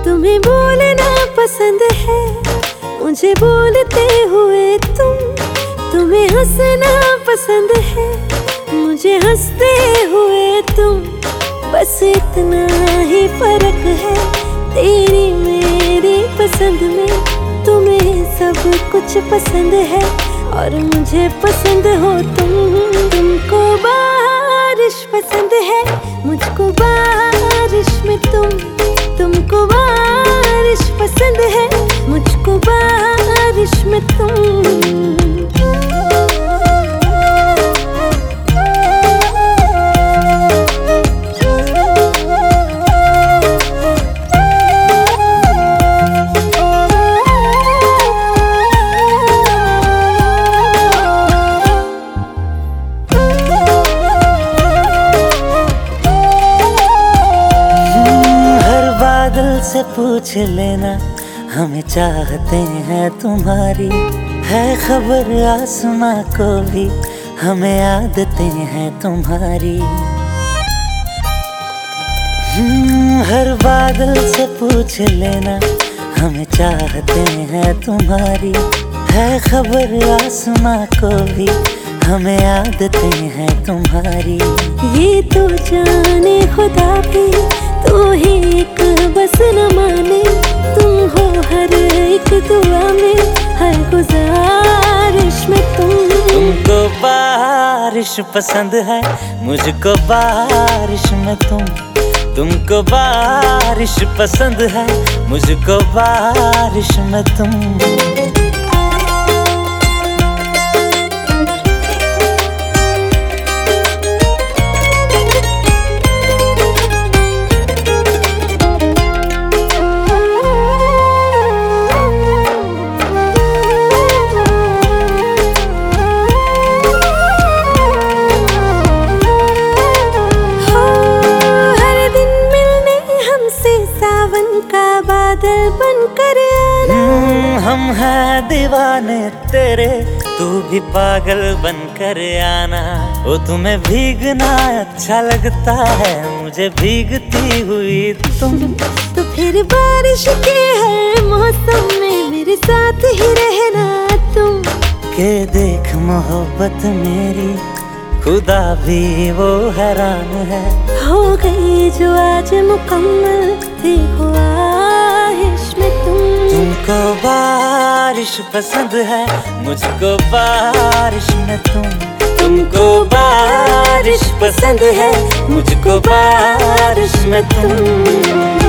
तुम्हें बोलना पसंद है, मुझे बोलते हुए तुम्हें हंसना पसंद है, मुझे हंसते हुए तुम। बस इतना ही फर्क है तेरी मेरी पसंद में। तुम्हें सब कुछ पसंद है और मुझे पसंद हो तुम। तुमको बारिश पसंद है, मुझको बारिश में तुमको बारिश पसंद है, मुझको बारिश में तुम। दिल से पूछ लेना, हमें चाहते हैं तुम्हारी। है खबर आसमां को भी, हमें आदतें हैं तुम्हारी। हर बादल से पूछ लेना, हमें चाहते हैं तुम्हारी। है खबर आसमां को भी, हमें आदतें हैं तुम्हारी। ये तो जाने खुदा भी, तू ही एक बस न माने। तुम हो हर एक दुआ में, हर गुजारिश में तुमको बारिश पसंद है, मुझको बारिश में तुमको बारिश पसंद है, मुझको बारिश में तुम। बादल बनकर आना। हम हैं दीवाने तेरे, तू भी पागल बनकर आना। ओ तुम्हें भीगना अच्छा लगता है, मुझे भीगती हुई तुम। तो फिर बारिश के हर मौसम में मेरे साथ ही रहना तुम। के देख मोहब्बत मेरी, खुदा भी वो हैरान है। हो गई जो आज मुकम्मल, देखो आहिश में तुमको बारिश पसंद है, मुझको बारिश में तुमको बारिश पसंद है, मुझको बारिश में तुम।